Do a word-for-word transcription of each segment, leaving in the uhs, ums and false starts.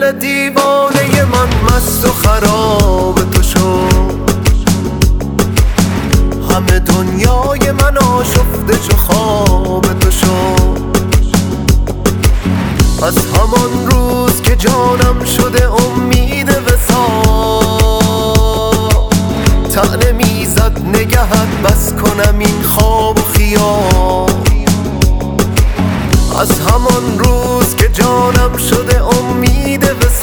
دل دیوانه من مست و خراب تو شد. همه دنیای من آشفته چو خواب تو شد. از همان روز که جانم شده امید وصال، طعنه میزد نگهت بس کنم این خواب و خیال. از همان روز که جانم شده امید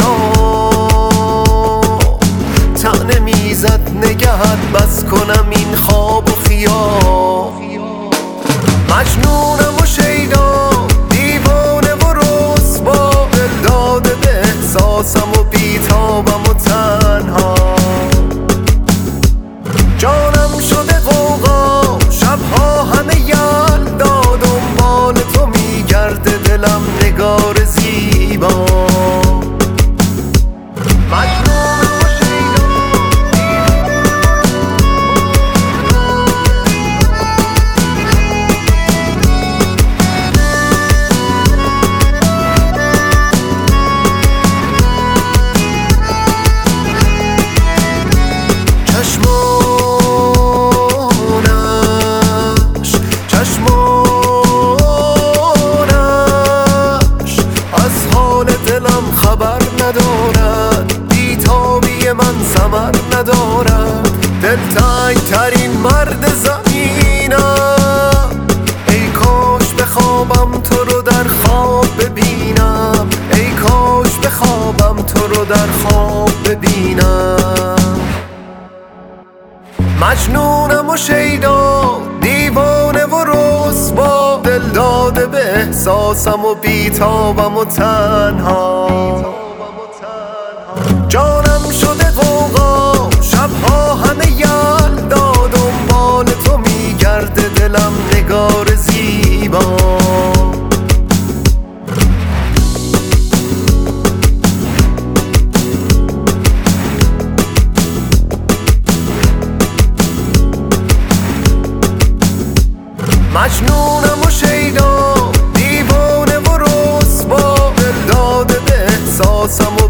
وصال، طعنه میزد نگهت بس کنم این خواب و خیال. مجنونم و شیدا دیوانه و رسوا، دل داده به احساسم و بیتابم و تنها. جانم شده غوغا شبها همه یلدا، دنبال تو میگرده دلم نگار زیبا. خبر ندارد بیتابی من ثمر ندارد. دلتنگ ترین مرد زمینم، ای کاش بخوابم تو رو در خواب ببینم. ای کاش بخوابم تو رو در خواب ببینم. مجنونم و شیدا دیوانه و رسوا، دل داده به احساسم و بیتابم و تنها. جانم شده غوغا شبها همه یلدا، دنبال تو میگرده دلم نگار زیبا. مجنونم و شیدا دیوانه و رسوا، دل داده به احساسم و